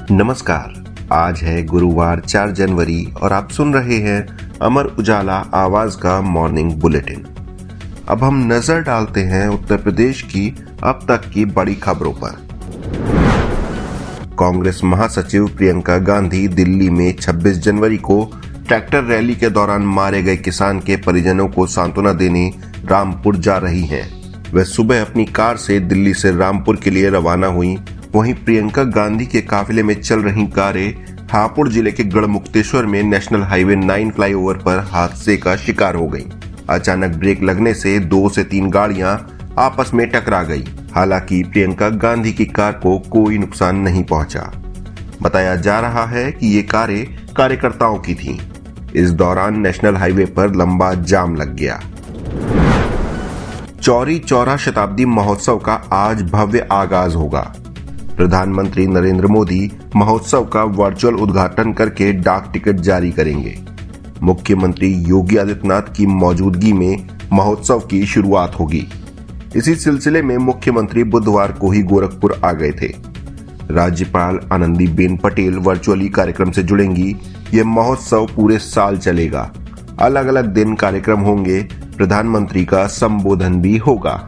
नमस्कार। आज है गुरुवार 4 जनवरी और आप सुन रहे हैं अमर उजाला आवाज का मॉर्निंग बुलेटिन। अब हम नजर डालते हैं उत्तर प्रदेश की अब तक की बड़ी खबरों पर। कांग्रेस महासचिव प्रियंका गांधी दिल्ली में 26 जनवरी को ट्रैक्टर रैली के दौरान मारे गए किसान के परिजनों को सांत्वना देने रामपुर जा रही हैं। वह सुबह अपनी कार से दिल्ली से रामपुर के लिए रवाना हुई। वहीं प्रियंका गांधी के काफिले में चल रही कारें हापुड़ जिले के गढ़मुक्तेश्वर में नेशनल हाईवे 9 फ्लाईओवर पर हादसे का शिकार हो गईं। अचानक ब्रेक लगने से 2 से 3 गाड़ियां आपस में टकरा गई। हालांकि प्रियंका गांधी की कार को कोई नुकसान नहीं पहुंचा। बताया जा रहा है कि ये कारें कार्यकर्ताओं की थीं। इस दौरान नेशनल हाईवे पर लंबा जाम लग गया। चौरी चौरा शताब्दी महोत्सव का आज भव्य आगाज होगा। प्रधानमंत्री नरेंद्र मोदी महोत्सव का वर्चुअल उद्घाटन करके डाक टिकट जारी करेंगे। मुख्यमंत्री योगी आदित्यनाथ की मौजूदगी में महोत्सव की शुरुआत होगी। इसी सिलसिले में मुख्यमंत्री बुधवार को ही गोरखपुर आ गए थे। राज्यपाल आनंदीबेन पटेल वर्चुअली कार्यक्रम से जुड़ेंगी। यह महोत्सव पूरे साल चलेगा। अलग अलग दिन कार्यक्रम होंगे। प्रधानमंत्री का संबोधन भी होगा।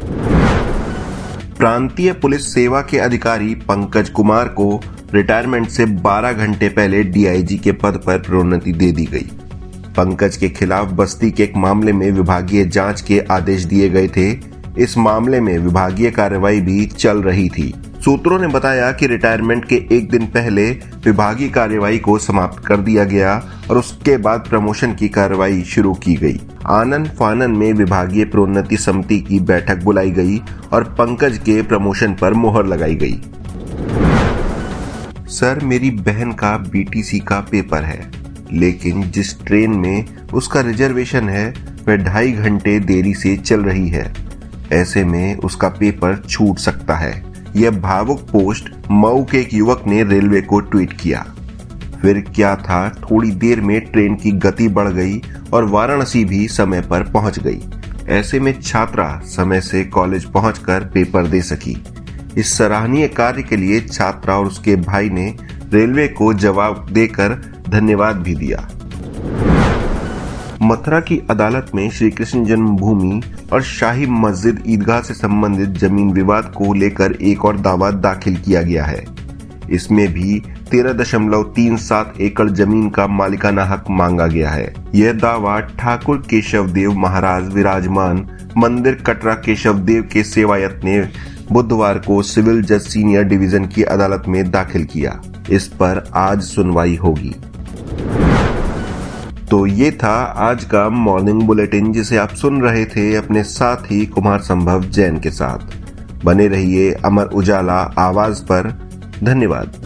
प्रांतीय पुलिस सेवा के अधिकारी पंकज कुमार को रिटायरमेंट से 12 घंटे पहले डीआईजी के पद पर प्रोन्नति दे दी गई। पंकज के खिलाफ बस्ती के एक मामले में विभागीय जांच के आदेश दिए गए थे। इस मामले में विभागीय कार्रवाई भी चल रही थी। सूत्रों ने बताया कि रिटायरमेंट के एक दिन पहले विभागीय कार्रवाई को समाप्त कर दिया गया और उसके बाद प्रमोशन की कार्रवाई शुरू की गई। आनन फानन में विभागीय प्रोन्नति समिति की बैठक बुलाई गई और पंकज के प्रमोशन पर मुहर लगाई गई। सर, मेरी बहन का बीटीसी का पेपर है, लेकिन जिस ट्रेन में उसका रिजर्वेशन है वह 2.5 घंटे देरी से चल रही है। ऐसे में उसका पेपर छूट सकता है। यह भावुक पोस्ट मऊ के एक युवक ने रेलवे को ट्वीट किया। फिर क्या था, थोड़ी देर में ट्रेन की गति बढ़ गई और वाराणसी भी समय पर पहुंच गई। ऐसे में छात्रा समय से कॉलेज पहुंचकर पेपर दे सकी। इस सराहनीय कार्य के लिए छात्रा और उसके भाई ने रेलवे को जवाब देकर धन्यवाद भी दिया। मथुरा की अदालत में श्री कृष्ण जन्मभूमि और शाही मस्जिद ईदगाह से संबंधित जमीन विवाद को लेकर एक और दावा दाखिल किया गया है। इसमें भी 13.37 एकड़ जमीन का मालिकाना हक मांगा गया है। यह दावा ठाकुर केशवदेव महाराज विराजमान मंदिर कटरा केशवदेव के सेवायत ने बुधवार को सिविल जज सीनियर डिवीजन की अदालत में दाखिल किया। इस पर आज सुनवाई होगी। तो ये था आज का मॉर्निंग बुलेटिन, जिसे आप सुन रहे थे अपने साथी कुमार संभव जैन के साथ। बने रहिए अमर उजाला आवाज पर। धन्यवाद।